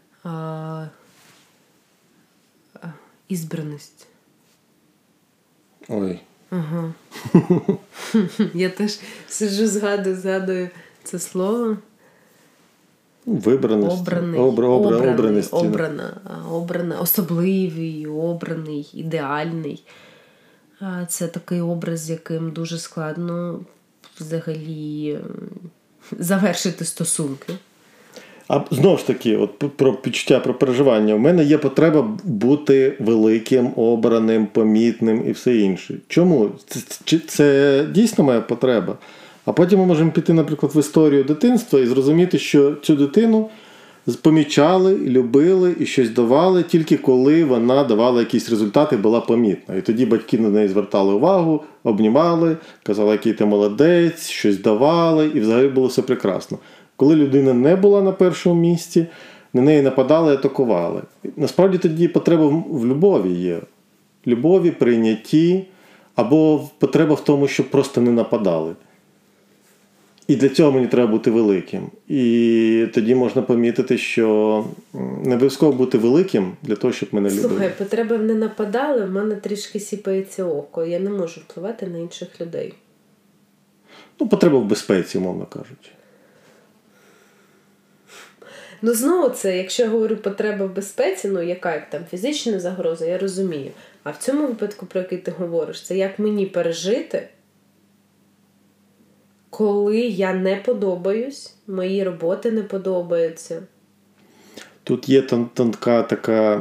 Ізбраність. Ой. Ага. Я теж сиджу, згадую це слово. Вибраність. Обрана, особливий, обраний, ідеальний. Це такий образ, з яким дуже складно взагалі завершити стосунки. А знову ж таки, от про відчуття, про переживання. У мене є потреба бути великим, обраним, помітним і все інше. Чому? Це дійсно моя потреба. А потім ми можемо піти, наприклад, в історію дитинства і зрозуміти, що цю дитину помічали, любили і щось давали, тільки коли вона давала якісь результати, була помітна. І тоді батьки на неї звертали увагу, обнімали, казали, який ти молодець, щось давали, і взагалі було все прекрасно. Коли людина не була на першому місці, на неї нападали і атакували. Насправді тоді потреба в любові є. Любові, прийнятті, або потреба в тому, щоб просто не нападали. І для цього мені треба бути великим. І тоді можна помітити, що не обов'язково бути великим для того, щоб мене любили. Слухай, потреби в не нападали, в мене трішки сіпається око. Я не можу впливати на інших людей. Потреба в безпеці, умовно кажучи. Знову це, якщо я говорю потреба в безпеці, яка як там фізична загроза, я розумію. А в цьому випадку, про який ти говориш, це як мені пережити, коли я не подобаюсь, мої роботи не подобаються. Тут є тонка така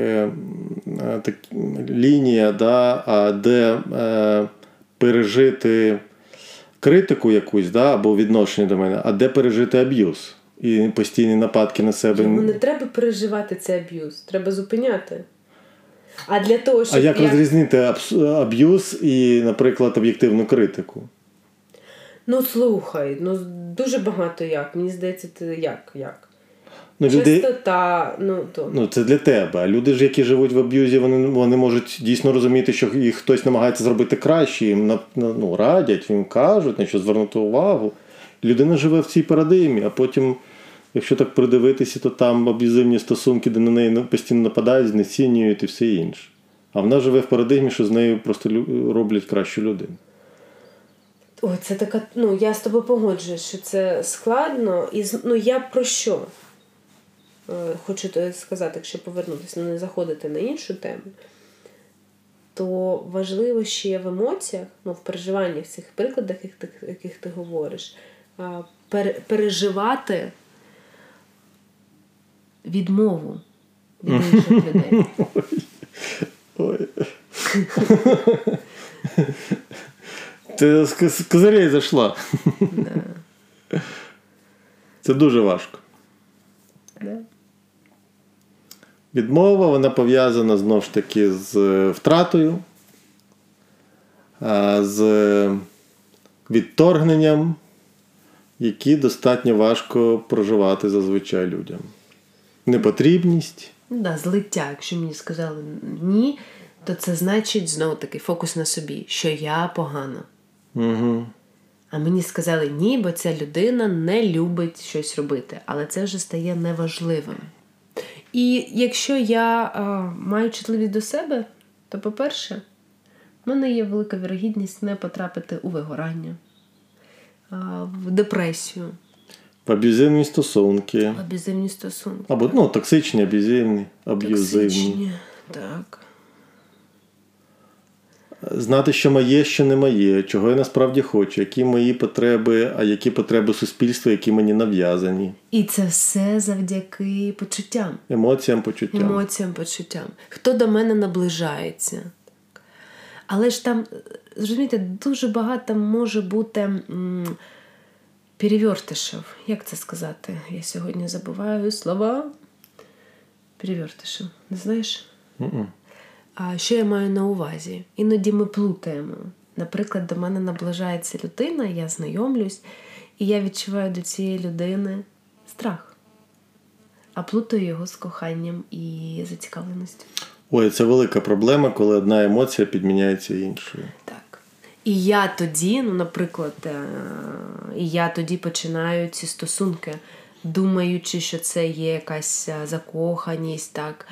лінія, де пережити критику якусь, або відношення до мене, а де пережити аб'юз і постійні нападки на себе. Йому не треба переживати цей аб'юз, треба зупиняти. А для того, щоб... А як розрізнити аб'юз і, наприклад, об'єктивну критику? Ну, слухай, дуже багато як. Мені здається, ти як? Частота, це для тебе. А люди ж, які живуть в аб'юзі, вони можуть дійсно розуміти, що їх хтось намагається зробити краще, їм радять, їм кажуть, на що звернути увагу. Людина живе в цій парадигмі, а потім, якщо так придивитися, то там аб'юзивні стосунки, де на неї постійно нападають, знецінюють і все інше. А вона живе в парадигмі, що з нею просто роблять кращу людину. Ой, це така, я з тобою погоджуюсь, що це складно. І, я про що? Хочу сказати, якщо повернутися, не заходити на іншу тему, то важливо ще в емоціях, в переживаннях, цих прикладах, яких ти говориш, переживати відмову від інших людей. Ой. Ти з козирей зайшла. Це дуже важко. Відмова, вона пов'язана, знову ж таки, з втратою, з відторгненням, які достатньо важко проживати зазвичай людям. Непотрібність. Злиття. Якщо мені сказали ні, то це значить, знову таки, фокус на собі, що я погана. Угу. А мені сказали ні, бо ця людина не любить щось робити. Але це вже стає неважливим. І якщо я маю чутливість до себе, то, по-перше, в мене є велика вірогідність не потрапити у вигорання, в депресію. В аб'юзивні стосунки. Або, токсичні, аб'юзивні. Токсичні, так. Знати, що моє, що не моє, чого я насправді хочу, які мої потреби, а які потреби суспільства, які мені нав'язані. І це все завдяки почуттям. Емоціям, почуттям. Хто до мене наближається. Але ж там, розумієте, дуже багато може бути перевертишів. Як це сказати? Я сьогодні забуваю слова. Перевертишів. Не знаєш? А що я маю на увазі? Іноді ми плутаємо. Наприклад, до мене наближається людина, я знайомлюсь, і я відчуваю до цієї людини страх. А плутаю його з коханням і зацікавленістю. Ой, це велика проблема, коли одна емоція підміняється іншою. Так. І я тоді, наприклад, я тоді починаю ці стосунки, думаючи, що це є якась закоханість, так,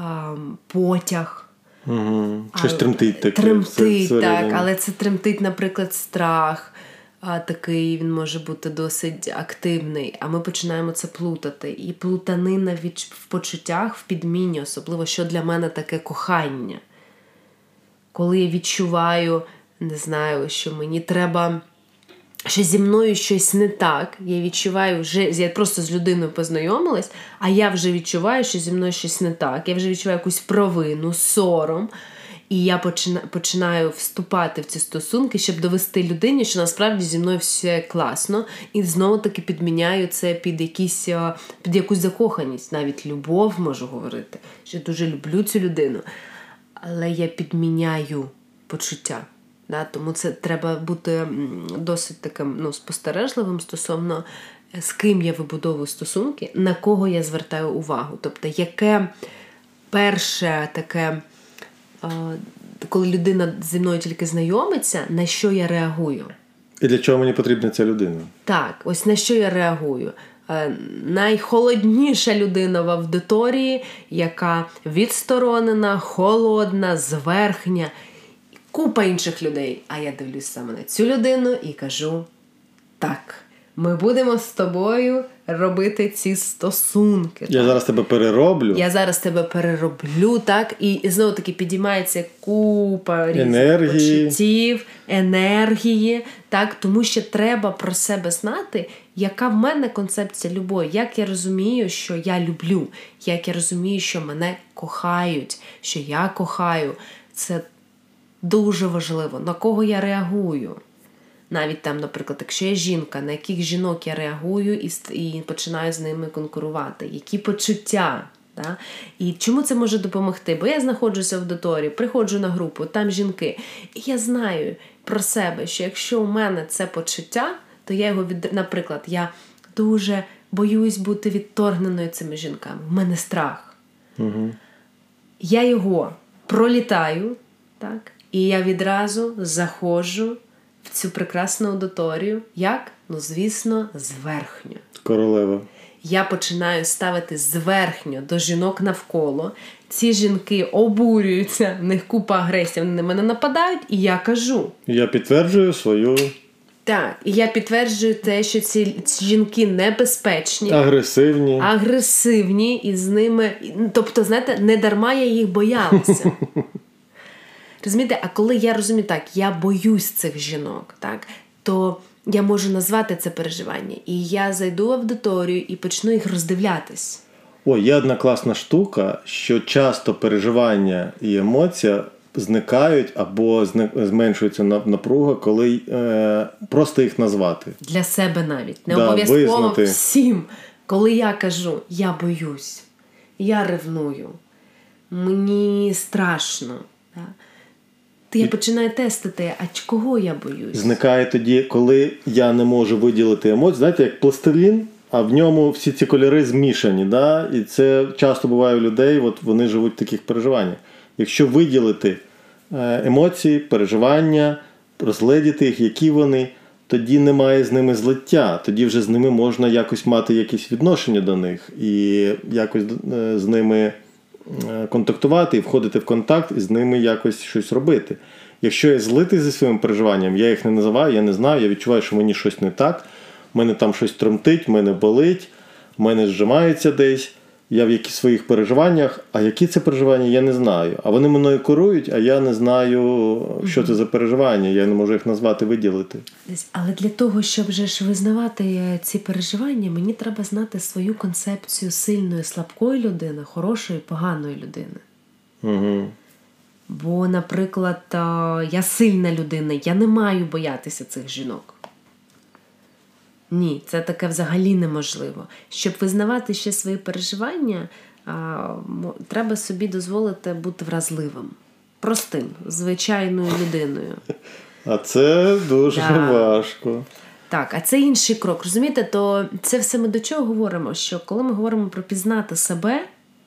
потяг. Угу. Щось тремтить таке. Тремтить, так, але це тремтить, наприклад, страх. Такий, він може бути досить активний. А ми починаємо це плутати. І плутанина в почуттях, в підміні, особливо, що для мене таке кохання. Коли я відчуваю, не знаю, що мені треба, що зі мною щось не так. Я відчуваю, я просто з людиною познайомилась, а я вже відчуваю, що зі мною щось не так. Я вже відчуваю якусь провину, сором. І я починаю вступати в ці стосунки, щоб довести людині, що насправді зі мною все класно. І знову-таки підміняю це під якусь закоханість. Навіть любов можу говорити, що дуже люблю цю людину. Але я підміняю почуття. Тому це треба бути досить таким спостережливим стосовно, з ким я вибудовую стосунки, на кого я звертаю увагу. Тобто, яке перше таке, коли людина зі мною тільки знайомиться, на що я реагую. І для чого мені потрібна ця людина? Так, ось на що я реагую. Найхолодніша людина в аудиторії, яка відсторонена, холодна, зверхня. Купа інших людей. А я дивлюсь саме на цю людину і кажу: так, ми будемо з тобою робити ці стосунки. Я зараз тебе перероблю, так? І знову таки підіймається купа різних почуттів, енергії, так? Тому що треба про себе знати, яка в мене концепція любові, як я розумію, що я люблю, як я розумію, що мене кохають, що я кохаю. Це дуже важливо, на кого я реагую. Навіть там, наприклад, якщо я жінка, на яких жінок я реагую і починаю з ними конкурувати. Які почуття Да? І чому це може допомогти? Бо я знаходжуся в аудиторії, приходжу на групу, там жінки, і я знаю про себе, що якщо у мене це почуття, то я його, наприклад, я дуже боюсь бути відторгненою цими жінками. У мене страх. Угу. Я його пролітаю, так? І я відразу заходжу в цю прекрасну аудиторію. Як? Ну, звісно, зверхньо. Королева. Я починаю ставити зверхньо до жінок навколо. Ці жінки обурюються, в них купа агресії, вони на мене нападають, і я кажу. Я підтверджую свою... Так, і я підтверджую те, що ці жінки небезпечні. Агресивні, і з ними... Тобто, знаєте, не дарма я їх боялася. Розумієте, а коли я розумію так, я боюсь цих жінок, так, то я можу назвати це переживання. І я зайду в аудиторію і почну їх роздивлятись. Ой, є одна класна штука, що часто переживання і емоція зникають або зменшується напруга, коли просто їх назвати. Для себе навіть. Не обов'язково визнати. Всім. Коли я кажу, я боюсь, я ревную, мені страшно, так? То я починаю тестити, а кого я боюсь? Зникає тоді, коли я не можу виділити емоції. Знаєте, як пластилін, а в ньому всі ці кольори змішані. Да? І це часто буває у людей, от вони живуть в таких переживаннях. Якщо виділити емоції, переживання, розгледіти їх, які вони, тоді немає з ними злиття. Тоді вже з ними можна якось мати якесь відношення до них і якось з ними контактувати і входити в контакт і з ними якось щось робити. Якщо я злитий зі своїм переживанням, я їх не називаю, я не знаю, я відчуваю, що мені щось не так, в мене там щось тремтить, в мене болить, в мене зжимається десь, я в яких своїх переживаннях, а які це переживання, я не знаю. А вони мною керують, а я не знаю, що це за переживання, я не можу їх назвати, виділити. Але для того, щоб же ж визнавати ці переживання, мені треба знати свою концепцію сильної, слабкої людини, хорошої, поганої людини. Угу. Бо, наприклад, я сильна людина, я не маю боятися цих жінок. Ні, це таке взагалі неможливо. Щоб визнавати ще свої переживання, треба собі дозволити бути вразливим, простим, звичайною людиною. А це дуже важко. Так, а це інший крок. Розумієте, то це все ми до чого говоримо? Що коли ми говоримо про пізнати себе,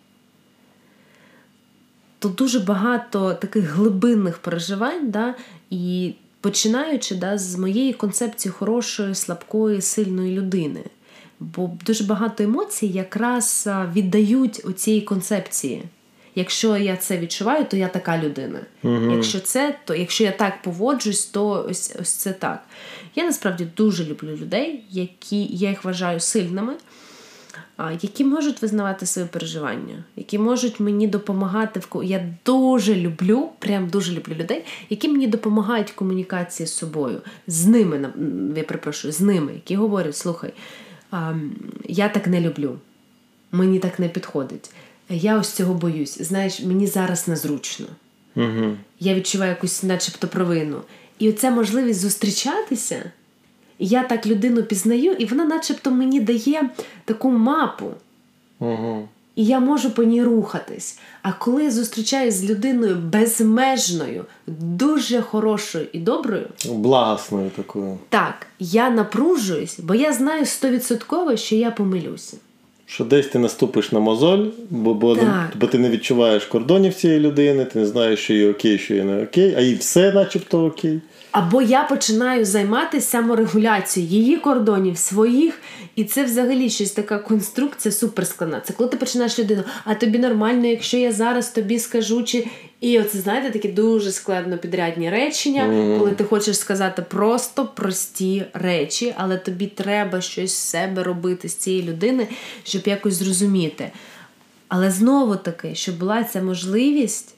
то дуже багато таких глибинних переживань, да, і починаючи з моєї концепції хорошої, слабкої, сильної людини. Бо дуже багато емоцій якраз віддають оцій концепції. Якщо я це відчуваю, то я така людина. Угу. Якщо я так поводжусь, то ось це так. Я насправді дуже люблю людей, я їх вважаю сильними, які можуть визнавати свої переживання, які можуть мені допомагати. Я дуже люблю людей, які мені допомагають в комунікації з собою. З ними, які говорять, слухай, я так не люблю, мені так не підходить, я ось цього боюсь, знаєш, мені зараз незручно. Угу. Я відчуваю якусь начебто провину. І оця можливість зустрічатися, я так людину пізнаю, і вона начебто мені дає таку мапу. Угу. І я можу по ній рухатись. А коли я зустрічаюсь з людиною безмежною, дуже хорошою і доброю, благосною такою. Так, я напружуюсь, бо я знаю 100%, що я помилюся. Що десь ти наступиш на мозоль, бо ти не відчуваєш кордонів цієї людини, ти не знаєш, що їй окей, що їй не окей, а їй все начебто окей. Або я починаю займатися саморегуляцією її кордонів, своїх, і це взагалі щось така конструкція суперскладна. Це коли ти починаєш людину, а тобі нормально, якщо я зараз тобі скажу, чи... І оце, знаєте, такі дуже складнопідрядні речення, коли ти хочеш сказати просто прості речі, але тобі треба щось з себе робити з цієї людини, щоб якось зрозуміти. Але знову-таки, щоб була ця можливість,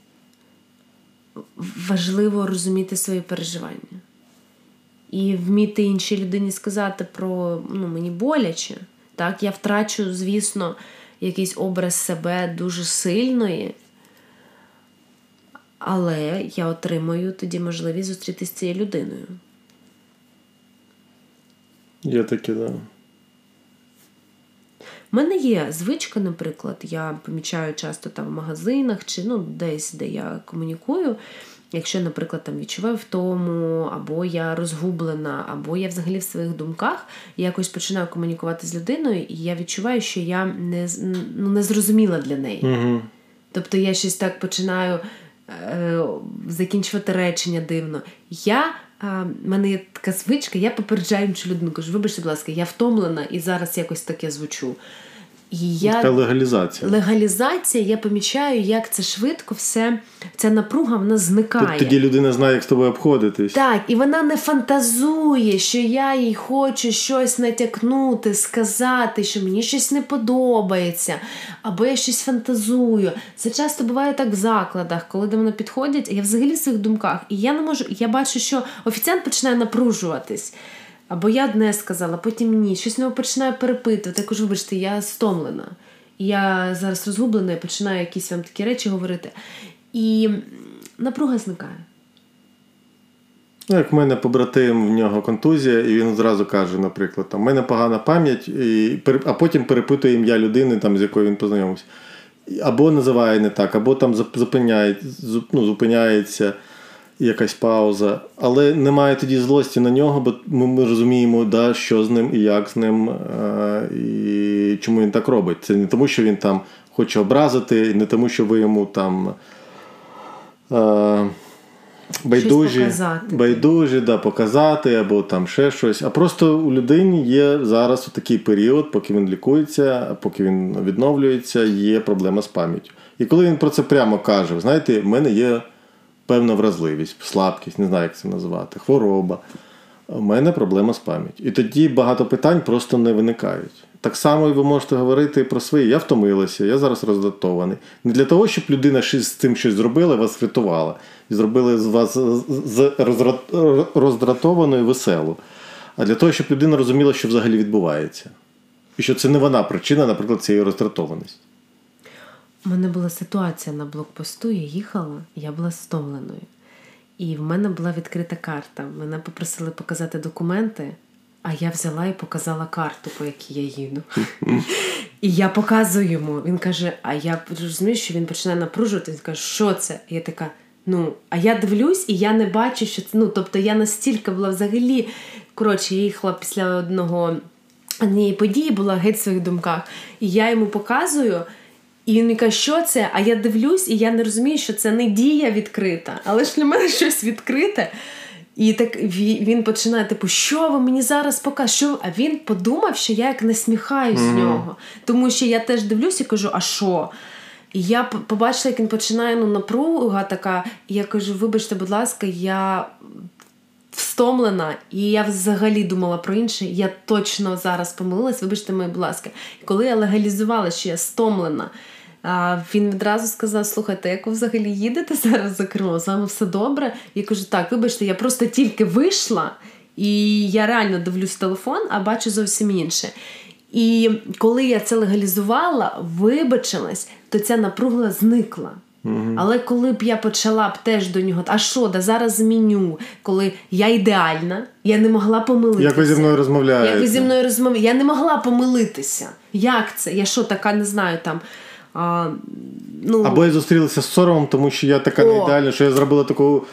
важливо розуміти свої переживання. І вміти іншій людині сказати про, мені боляче. Так, я втрачу, звісно, якийсь образ себе дуже сильної, але я отримую тоді можливість зустрітися з цією людиною. Є таке, да. У мене є звичка, наприклад, я помічаю часто там в магазинах чи десь, де я комунікую, якщо, наприклад, там відчуваю втому, або я розгублена, або я взагалі в своїх думках, я якось починаю комунікувати з людиною, і я відчуваю, що я не зрозуміла для неї. Угу. Тобто я щось так починаю закінчувати речення дивно. В мене є така звичка, я попереджаю іншу людину, кажу, вибачте, будь ласка, я втомлена і зараз якось таке звучу. Це легалізація. Легалізація, я помічаю, як це швидко все, ця напруга, вона зникає. Тоді людина знає, як з тобою обходитись. Так, і вона не фантазує, що я їй хочу щось натякнути, сказати, що мені щось не подобається, або я щось фантазую. Це часто буває так в закладах, коли до мене підходять, я взагалі в своїх думках, і я не можу, я бачу, що офіціант починає напружуватись. Або я одне сказала, потім ні. Щось нього починаю перепитувати. Я кажу, вибачте, я стомлена. І я зараз розгублена, і починаю якісь вам такі речі говорити. І напруга зникає. Як в мене побратим, в нього контузія, і він зразу каже, наприклад, в мене погана пам'ять, а потім перепитує ім'я людини, з якою він познайомився. Або називає не так, або там зупиняється якась пауза, але немає тоді злості на нього, бо ми розуміємо, що з ним і як з ним, і чому він так робить. Це не тому, що він там хоче образити, не тому, що ви йому там байдужі, показати, або там ще щось. А просто у людини є зараз такий період, поки він лікується, поки він відновлюється, є проблема з пам'яттю. І коли він про це прямо каже, знаєте, в мене є певна вразливість, слабкість, не знаю, як це назвати, хвороба. У мене проблема з пам'яттю. І тоді багато питань просто не виникають. Так само і ви можете говорити про свої. Я втомилася, я зараз роздратований. Не для того, щоб людина з цим щось зробила, вас врятувала. І зробили з вас роздратовану і веселу. А для того, щоб людина розуміла, що взагалі відбувається. І що це не вона причина, наприклад, цієї роздратованості. У мене була ситуація на блокпосту, я їхала, я була стомленою. І в мене була відкрита карта. Мене попросили показати документи, а я взяла і показала карту, по якій я їду. І я показую йому. Він каже, а я розумію, що він починає напружувати. Він каже, що це? І я така, а я дивлюсь, і я не бачу, що це, тобто я настільки була взагалі, я їхала після однієї події, була геть в своїх думках. І я йому показую, і він мені каже, що це? А я дивлюсь, і я не розумію, що це не дія відкрита, але ж для мене щось відкрите. І так він починає, що ви мені зараз покажете? А він подумав, що я як насміхаюсь з нього. Тому що я теж дивлюсь і кажу, а що? І я побачила, як він починає, напруга така. І я кажу, вибачте, будь ласка, я втомлена, і я взагалі думала про інше. Я точно зараз помилилась, вибачте мені, будь ласка. І коли я легалізувала, що я стомлена, він відразу сказав, слухайте, як ви взагалі їдете зараз за кермо? З вами все добре? Я кажу, так, вибачте, я просто тільки вийшла, і я реально дивлюсь телефон, а бачу зовсім інше. І коли я це легалізувала, вибачилась, то ця напруга зникла. Але коли б я почала б теж до нього, а що, зараз зміню, коли я ідеальна, я не могла помилитися. Як ви зі мною розмовляєте? Я не могла помилитися. Як це? Я що, така, не знаю, там... Або я зустрілася з соромом, тому що я така не ідеальна, що я зробила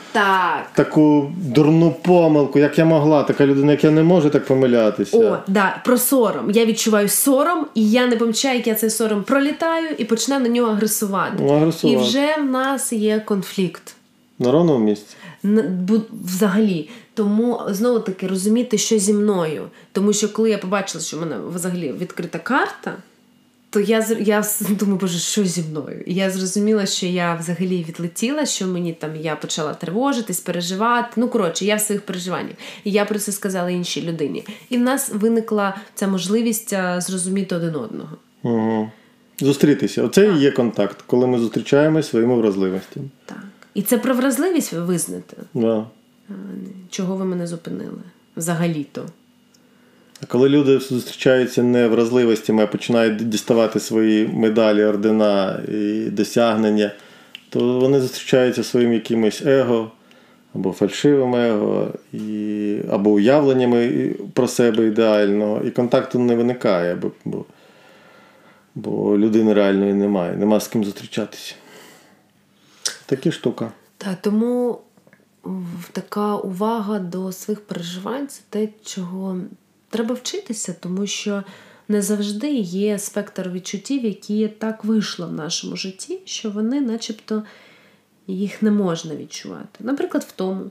таку дурну помилку, як я могла, така людина, як я не можу так помилятися. Про сором. Я відчуваю сором, і я не помічаю, як я цей сором пролітаю, і починаю на нього агресувати. І вже в нас є конфлікт. На ровному місці? Взагалі. Тому, знову-таки, розуміти, що зі мною. Тому що, коли я побачила, що в мене взагалі відкрита карта, то я думаю, боже, що зі мною? І я зрозуміла, що я взагалі відлетіла, що мені я почала тривожитись, переживати. Я в своїх переживаннях. І я про це сказала іншій людині. І в нас виникла ця можливість зрозуміти один одного. Угу. Зустрітися. Оце і є контакт, коли ми зустрічаємося своїми вразливостями. Так. І це про вразливість визнати. Да. Чого ви мене зупинили? Взагалі-то. А коли люди зустрічаються не вразливостями, а починають діставати свої медалі, ордена і досягнення, то вони зустрічаються своїм якимось его, або фальшивим его, або уявленнями про себе ідеального, і контакту не виникає. Бо людини реальної немає, нема з ким зустрічатися. Така штука. Та, тому така увага до своїх переживань – це те, чого треба вчитися, тому що не завжди є спектр відчуттів, які так вийшло в нашому житті, що вони начебто їх не можна відчувати. Наприклад, втому.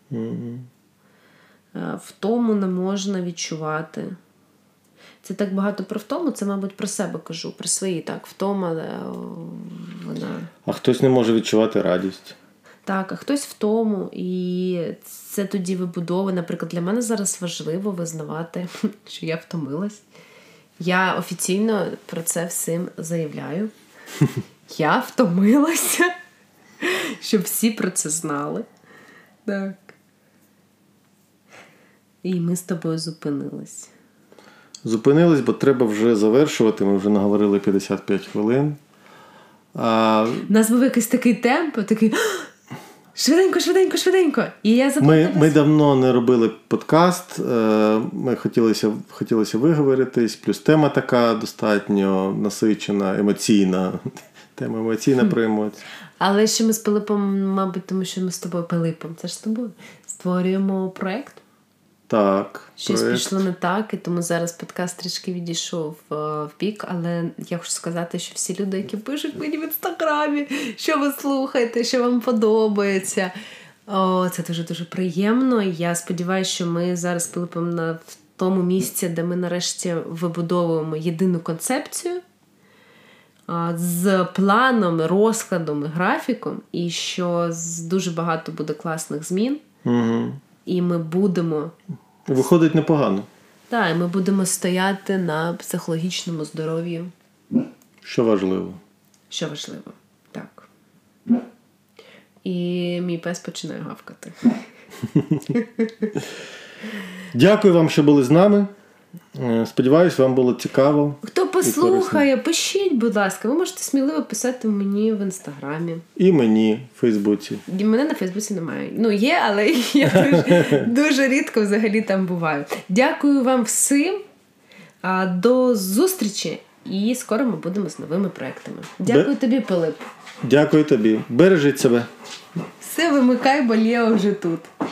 Втому не можна відчувати. Це так багато про втому, це, мабуть, про себе кажу, про свої, так, втома, вона... А хтось не може відчувати радість. Так, а хтось втому, і це тоді вибудова. Наприклад, для мене зараз важливо визнавати, що я втомилась. Я офіційно про це всім заявляю. Я втомилася, щоб всі про це знали. Так. І ми з тобою зупинились. Зупинились, бо треба вже завершувати. Ми вже наговорили 55 хвилин. У нас був якийсь такий темп, такий швиденько. І я ми давно не робили подкаст. Ми хотілося виговоритись. Плюс тема така достатньо насичена, емоційна. Тема емоційна про емоції. Але ще ми з Пилипом, мабуть, тому що ми з тобою, Пилипом, це ж з тобою, створюємо проєкт. Так. Щось пішло не так, і тому зараз подкаст трішки відійшов в бік, але я хочу сказати, що всі люди, які пишуть мені в Інстаграмі, що ви слухаєте, що вам подобається, це дуже-дуже приємно. Я сподіваюся, що ми зараз з Пилипом на тому місці, де ми нарешті вибудовуємо єдину концепцію з планом, розкладом і графіком, і що дуже багато буде класних змін. Угу. І ми будемо... Виходить непогано. Так, і ми будемо стояти на психологічному здоров'ї. Що важливо. Що важливо, так. І мій пес починає гавкати. Дякую вам, що були з нами. Сподіваюсь, вам було цікаво. Хто послухає, пишіть, будь ласка. Ви можете сміливо писати мені в Інстаграмі. І мені в Фейсбуці. І мене на Фейсбуці немає. Ну, є, але я дуже рідко взагалі там буваю. Дякую вам всім. До зустрічі. І скоро ми будемо з новими проектами. Дякую тобі, Пилип. Дякую тобі. Бережіть себе. Все, вимикай, бо Лєо вже тут.